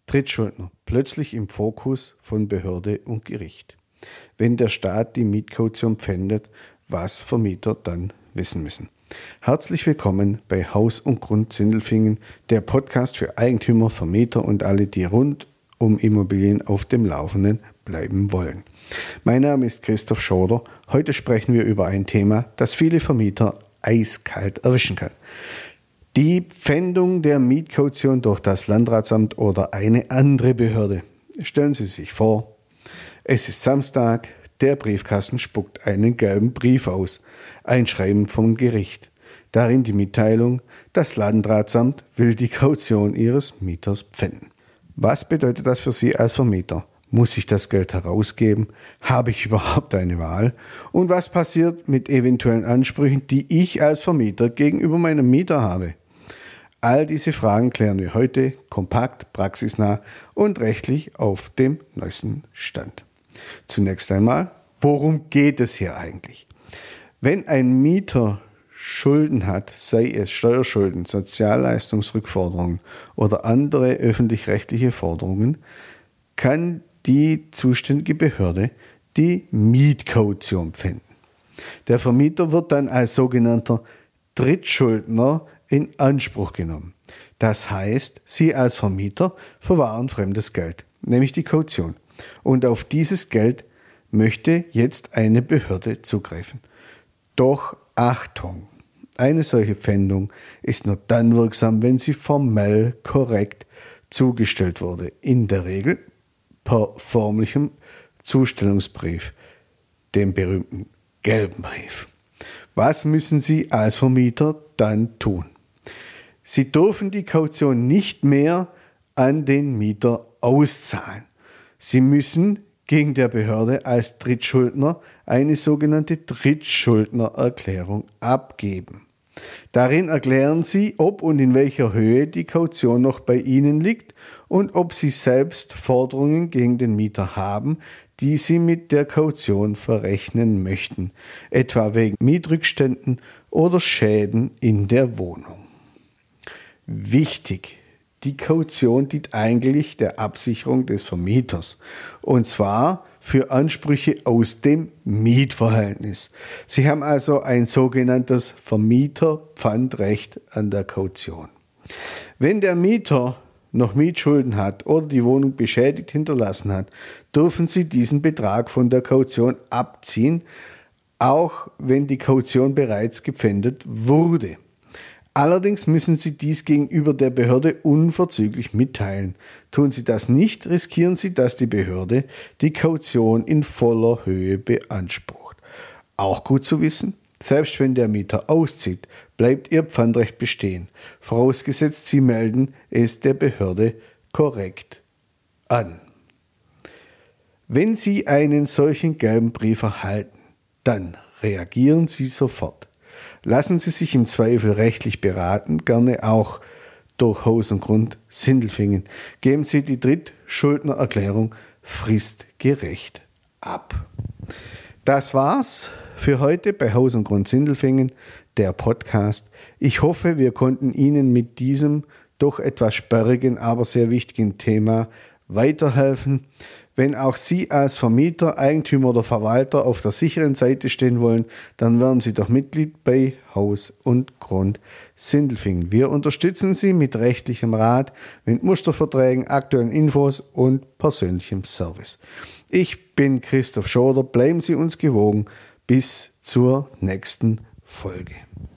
Drittschuldner plötzlich im Fokus von Behörde und Gericht. Wenn der Staat die Mietkaution pfändet, was Vermieter dann wissen müssen. Herzlich willkommen bei Haus und Grund Sindelfingen, der Podcast für Eigentümer, Vermieter und alle, die rund um Immobilien auf dem Laufenden bleiben wollen. Mein Name ist Christoph Schoder. Heute sprechen wir über ein Thema, das viele Vermieter eiskalt erwischen kann. Die Pfändung der Mietkaution durch das Landratsamt oder eine andere Behörde. Stellen Sie sich vor, es ist Samstag, der Briefkasten spuckt einen gelben Brief aus, ein Schreiben vom Gericht. Darin die Mitteilung, das Landratsamt will die Kaution Ihres Mieters pfänden. Was bedeutet das für Sie als Vermieter? Muss ich das Geld herausgeben? Habe ich überhaupt eine Wahl? Und was passiert mit eventuellen Ansprüchen, die ich als Vermieter gegenüber meinem Mieter habe? All diese Fragen klären wir heute kompakt, praxisnah und rechtlich auf dem neuesten Stand. Zunächst einmal, worum geht es hier eigentlich? Wenn ein Mieter Schulden hat, sei es Steuerschulden, Sozialleistungsrückforderungen oder andere öffentlich-rechtliche Forderungen, kann die zuständige Behörde die Mietkaution pfänden. Der Vermieter wird dann als sogenannter Drittschuldner in Anspruch genommen. Das heißt, Sie als Vermieter verwahren fremdes Geld, nämlich die Kaution. Und auf dieses Geld möchte jetzt eine Behörde zugreifen. Doch Achtung! Eine solche Pfändung ist nur dann wirksam, wenn sie formell korrekt zugestellt wurde. In der Regel per förmlichem Zustellungsbrief, dem berühmten gelben Brief. Was müssen Sie als Vermieter dann tun? Sie dürfen die Kaution nicht mehr an den Mieter auszahlen. Sie müssen gegen der Behörde als Drittschuldner eine sogenannte Drittschuldnererklärung abgeben. Darin erklären Sie, ob und in welcher Höhe die Kaution noch bei Ihnen liegt und ob Sie selbst Forderungen gegen den Mieter haben, die Sie mit der Kaution verrechnen möchten, etwa wegen Mietrückständen oder Schäden in der Wohnung. Wichtig! Die Kaution dient eigentlich der Absicherung des Vermieters, und zwar für Ansprüche aus dem Mietverhältnis. Sie haben also ein sogenanntes Vermieterpfandrecht an der Kaution. Wenn der Mieter noch Mietschulden hat oder die Wohnung beschädigt hinterlassen hat, dürfen Sie diesen Betrag von der Kaution abziehen, auch wenn die Kaution bereits gepfändet wurde. Allerdings müssen Sie dies gegenüber der Behörde unverzüglich mitteilen. Tun Sie das nicht, riskieren Sie, dass die Behörde die Kaution in voller Höhe beansprucht. Auch gut zu wissen, selbst wenn der Mieter auszieht, bleibt Ihr Pfandrecht bestehen, vorausgesetzt Sie melden es der Behörde korrekt an. Wenn Sie einen solchen gelben Brief erhalten, dann reagieren Sie sofort. Lassen Sie sich im Zweifel rechtlich beraten, gerne auch durch Haus und Grund Sindelfingen. Geben Sie die Drittschuldnererklärung fristgerecht ab. Das war's für heute bei Haus und Grund Sindelfingen, der Podcast. Ich hoffe, wir konnten Ihnen mit diesem doch etwas sperrigen, aber sehr wichtigen Thema weiterhelfen. Wenn auch Sie als Vermieter, Eigentümer oder Verwalter auf der sicheren Seite stehen wollen, dann werden Sie doch Mitglied bei Haus und Grund Sindelfingen. Wir unterstützen Sie mit rechtlichem Rat, mit Musterverträgen, aktuellen Infos und persönlichem Service. Ich bin Christoph Schoder. Bleiben Sie uns gewogen. Bis zur nächsten Folge.